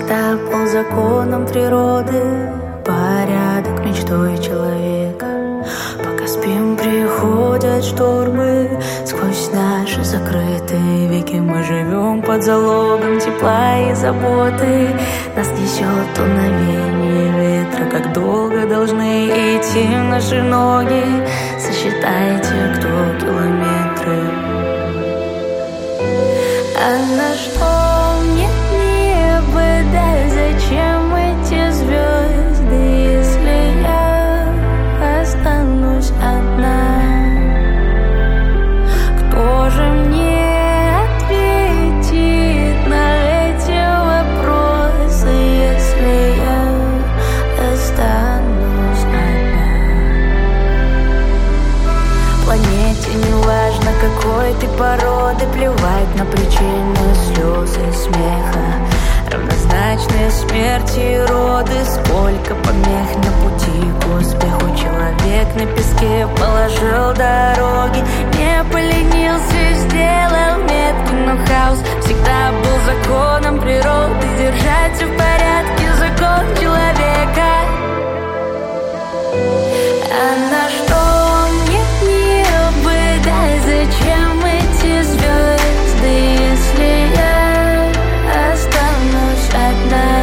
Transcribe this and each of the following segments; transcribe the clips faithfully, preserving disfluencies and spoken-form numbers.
всегда был законом природы, порядок мечтой человека. Пока спим, приходят штормы, сквозь наши закрытые веки мы живем под залогом тепла и заботы. Нас несет дуновение ветра, как долго должны идти наши ноги. Сосчитайте, кто километры. А на что мне небо, да зачем эти звезды, если я останусь одна? Кто же мне ответит на эти вопросы, если я останусь одна? Планете не важно, какой ты породы, плевать на причины слез и смеха. Равнозначные смерти и роды, сколько помех на пути к успеху. Человек на песке положил дороги, не поленился, сделал метку, но хаос всегда был законом природы. Держаться в порядке — закон человека. А на что мне небо, да зачем эти звезды, если я останусь одна?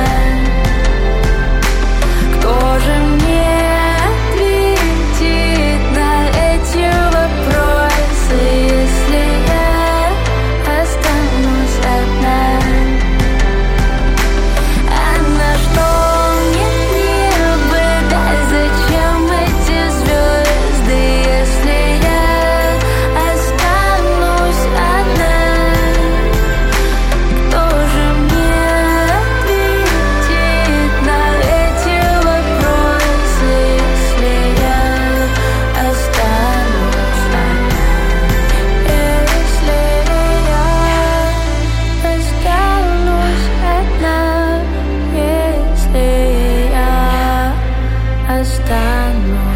Кто же мне ответит на эти вопросы, если я останусь одна? А на что мне небо, да зачем эти звезды, если я останусь одна? Кто же мне ответит на эти вопросы, если я останусь одна? Если я останусь одна, если я останусь